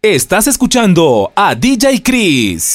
Estás escuchando a DJ Chris.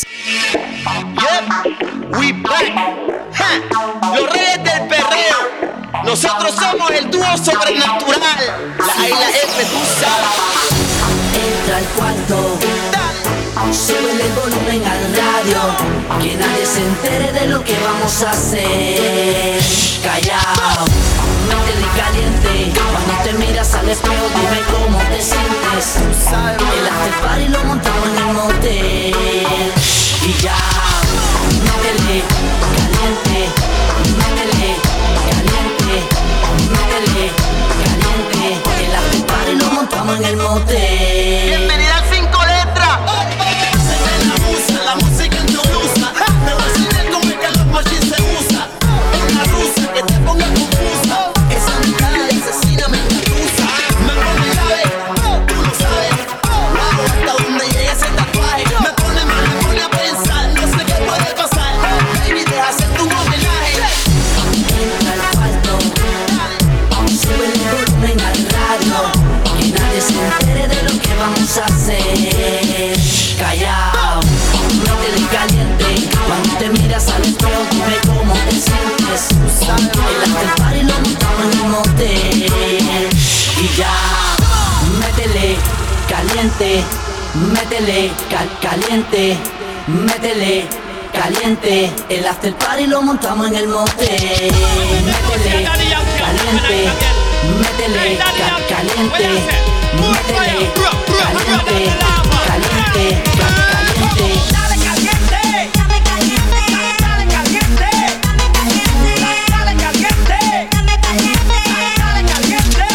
Yep, we back. Ja, los reyes del perreo. Nosotros somos el dúo sobrenatural. La isla F, tú sabes. Entra al cuarto, sube el volumen al radio, que nadie se entere de lo que vamos a hacer. Callao, métele caliente, cuando te miras al espejo dime cómo te sientes. El after party lo montamos en el motel. Y ya, métele caliente, métele caliente, métele caliente. El after party lo montamos en el motel. Bienvenida al 5 letras. La música en tu blusa. Me voy a enseñar cómo es que los machines se usa. Una rusa que te ponga confusa. Esa mirada de asesina me engarusa. Me pone grave, tú lo sabes. Hago hasta donde llegue ese tatuaje. Me pone mal, me pone a pensar. No sé qué puede pasar. Baby, deja hacer tu homenaje. Entra al cuarto, sube el volumen al radio, que nadie se entere de lo que vamos a hacer. Callao, métele caliente, cuando te miras al espejo dime cómo te sientes. El after party lo montamos en el motel. Y ya, métele caliente, métele caliente, métele caliente. El after party lo montamos en el motel. Métele caliente, métele caliente, métele caliente, caliente, caliente. Dale caliente, dale caliente, dale caliente, dale caliente, dale caliente, dale caliente, dale caliente.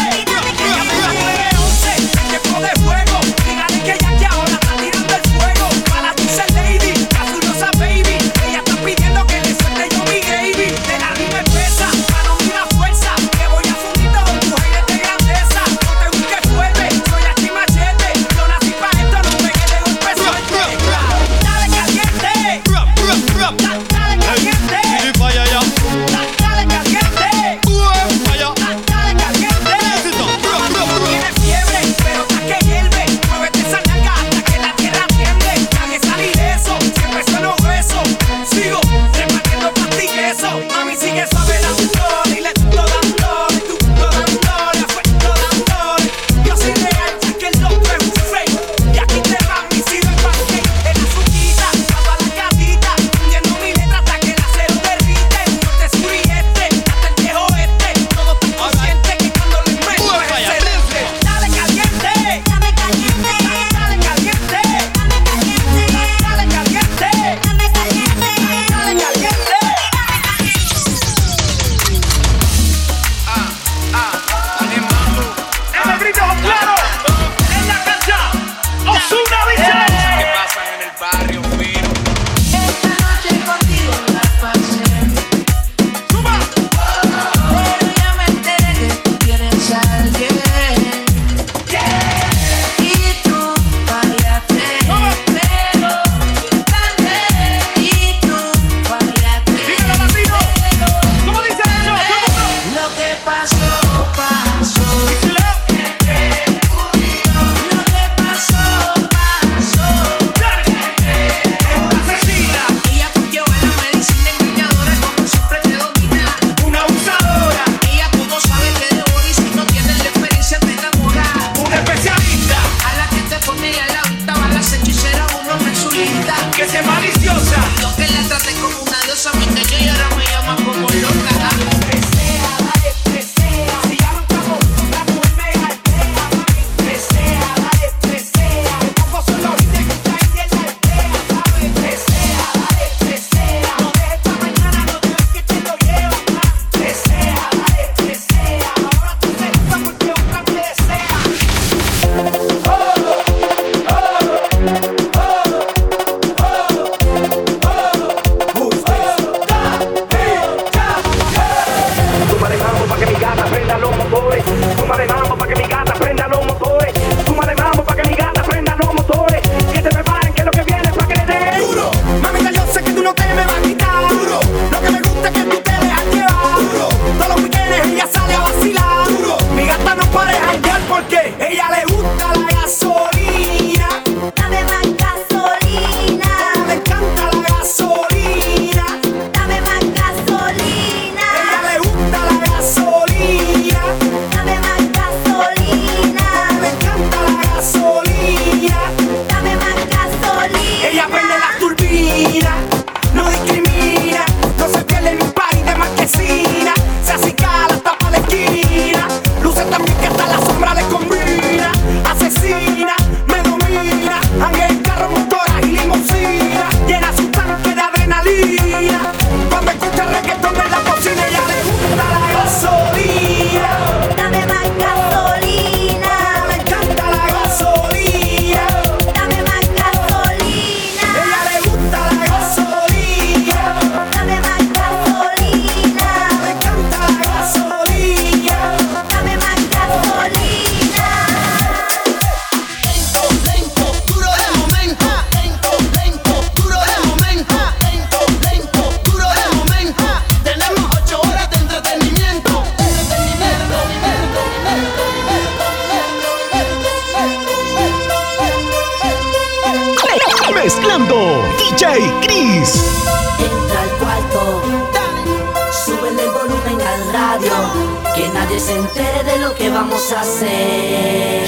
Tiempo de fuego, dígale que ya que ahora está tirando el fuego. Para tu ser lady, cazulosa baby, ella está pidiendo que le suelte yo mi gravy. De la rima espesa, mano mira fuerza, que voy a fundir todos tus aires de grandeza. No te busques fuerte, soy aquí machete. asesina, me domina. Anda en carro, motora y limusina, llena su tanque de adrenalina. Cuando escucha reggaetón en la cocina, ella le gusta la gasolina. Dame más gasolina. Le encanta la gasolina. Dame más gasolina. Ella le gusta la gasolina. Dame más gasolina. Le encanta la gasolina. Dame más gasolina. Lento, lento, duro de momento. Lento, lento, duro de momento. Lento, lento, duro de momento. Tenemos 8 horas de entretenimiento. Mezclando DJ Chris. Entra al cuarto, súbele el volumen al radio, que nadie se entere de lo que vamos a hacer.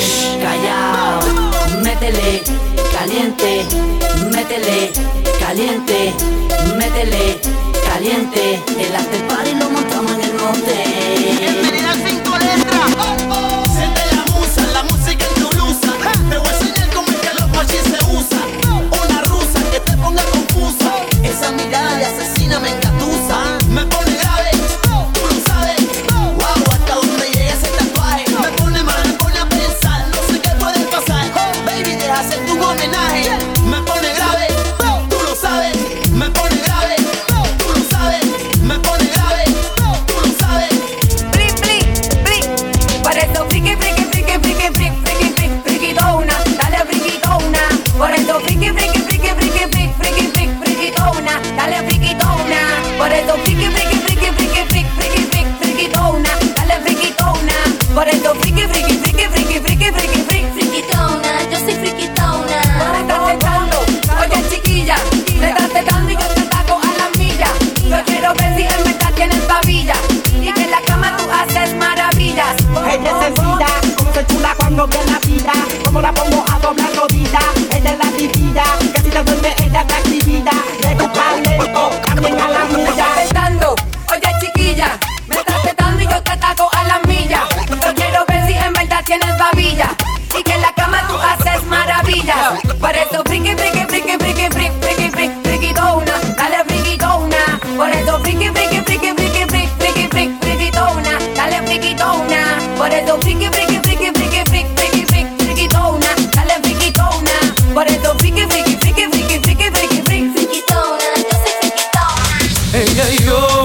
Callao, métele, caliente, métele, caliente, métele, caliente. El after party lo montamos en el motel. Bienvenida al 5 letras. Siente la música en tu blusa. Te voy a enseñar cómo es que los machis se usa. Una rusa que te ponga confusa. Esa mirada de asesina me engatusa. Me pone grave, tú lo sabes. Wow, hasta donde llega ese tatuaje. Me pone mal, me pone a pensar. No sé qué puede pasar. Baby, deja hacer tu homenaje. Me pone grave, tú lo sabes. Me pone grave, tú lo sabes. Me pone grave, tú lo sabes. Bli, bli, bli. Por eso friki, friki, friki, friki, friki, friki, friki, friquitona. Dale friquitona. Por eso friki, friki, friki, friki, friki, friki, friki, friquitona. Dale friquitona. Por eso friki, friki, friki, friki, friki, friki, friki, friquitona. Dale friquitona. Por eso friki, friki, friki, friki, friki, friki, friki, Friquitona, yo soy friquitona. me estás tentando, oye chiquilla, me estás tentando y yo te ataco a la milla. Yo quiero ver si en verdad tienes babilla y que en la cama tú haces maravillas. Ella es sencilla, como se chula cuando ve la vida. Como la pongo a doblar rodilla. Ella es la divina, que si te duerme ella te activida. Le gusta lento, también a la Me milla. estás tentando, oye chiquilla, me estás tentando y yo te ataco a la milla. Yo quiero ver si en verdad tienes babilla y que en la cama tú haces maravillas. Por eso friki, friki, friki, friki, friki, friki, friki, friquitona, dale friquitona. Por eso friki, friki, friki, friki, friki, friki, friki, friquitona, dale friquitona. Por eso friki, friki, friki, friki, friki, friki, friki, friquitona, dale friquitona. Por eso friki, friki, friki, friki, friki, friki, friki, Friquitona, yo soy friquitona. Ella y yo,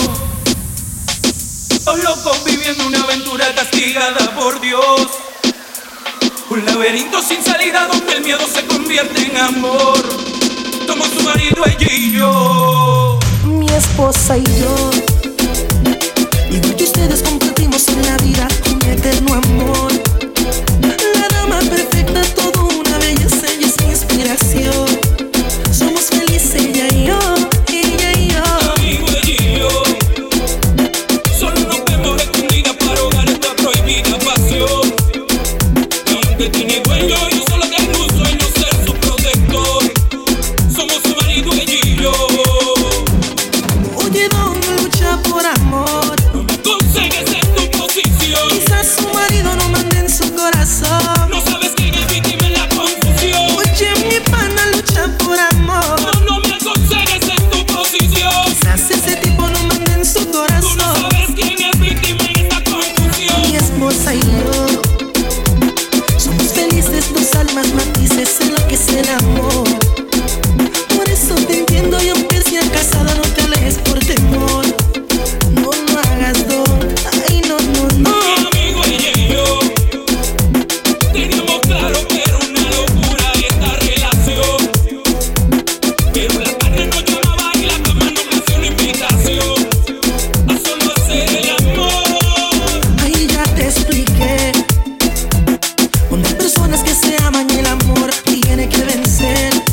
dos locos viviendo una aventura castigada por Dios. Un laberinto sin salida donde el miedo se convierte en amor. Somos su marido, ella y yo. Mi esposa y yo, igual que ustedes compartimos en la vida un eterno amor. La dama perfecta, todo una belleza y es mi inspiración. Somos felices ella y yo, ella y yo. Amigo, ella y yo, solo nos vemos escondidas para ahogar esta prohibida pasión. Y aunque tiene cuello, yo solo tengo un sueño, ser su protector. Somos su marido, ella y yo. Oye, don, lucha por amor. Consigues en tu posición. Quizás su marido no mande en su corazón. No sabes quién es víctima en la confusión. Oye, mi pana lucha por amor. No me aconsejes en tu posición. Quizás ese tipo no mande en su Tú no corazón. sabes quién es víctima en esta confusión. Mi esposa y yo somos felices, dos almas matices en lo que es el amor. Por eso te entiendo y aunque seas casada no te alejes por temor. No lo hagas, don. Ay, no, no, no. Mi amigo, ella y yo teníamos claro que era una locura esta relación. Pero la carne nos llamaba y la cama nos hacía una invitación a solo hacer el amor. Ay, ya te expliqué. Una personas que se aman y el amor tiene que vencer.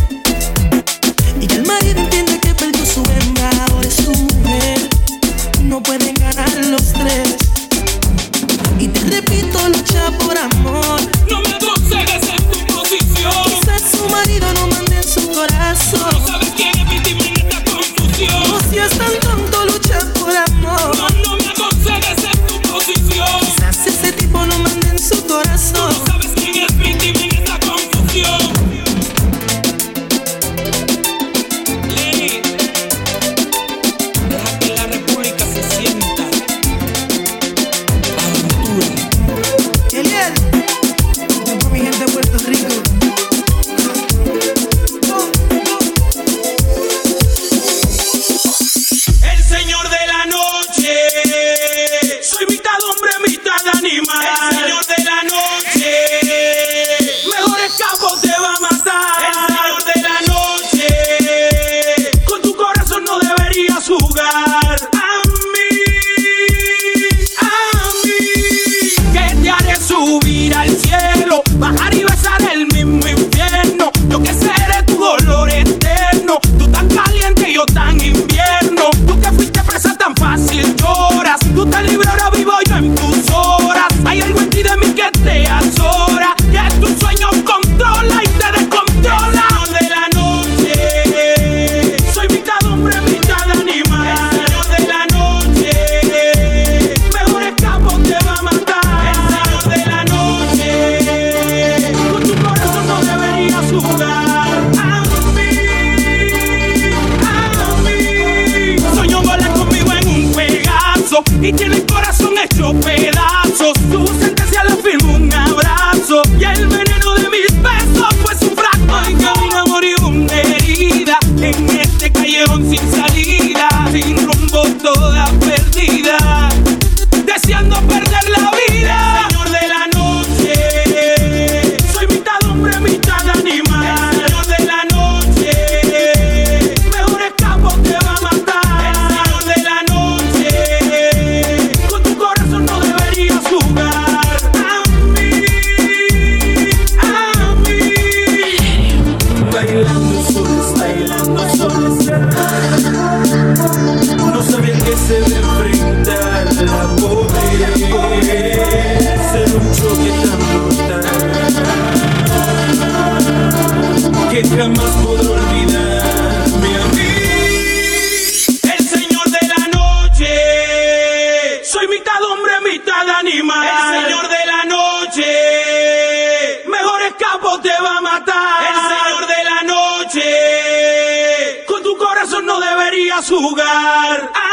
jamás podré olvidarme a mí. El señor de la noche, soy mitad hombre, mitad animal. El señor de la noche, mejor escapo te va a matar. El señor de la noche, con tu corazón no deberías jugar.